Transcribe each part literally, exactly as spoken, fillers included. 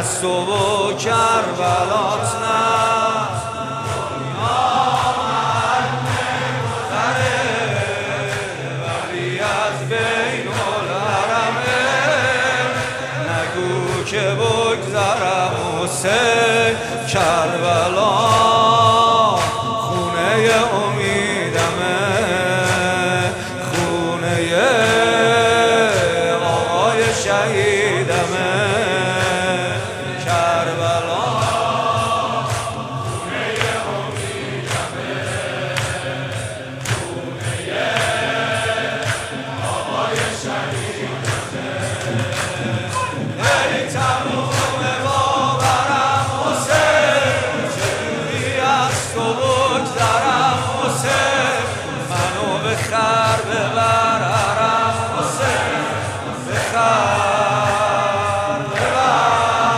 از تو و کربلات نه که بگذرم حسین کربلا خونه امیدمه خونه آقای شهیدمه کربلا خونه امیدمه خونه آقای شهیدمه تموم باورم حسین چجوری از تو بگذرم حسین منو بخر ببرم حسین بخر ببر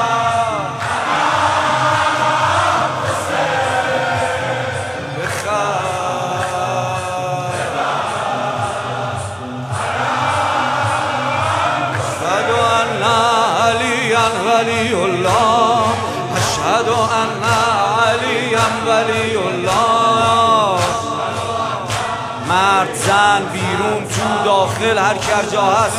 ولی الله اشهد ان علی ولی الله مرد زن بیرون تو داخل هر کی جا هست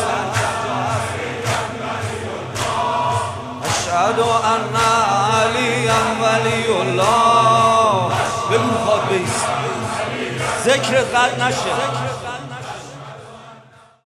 اشهد ان علی ولی الله بگو خواد بیست ذکر قد نشه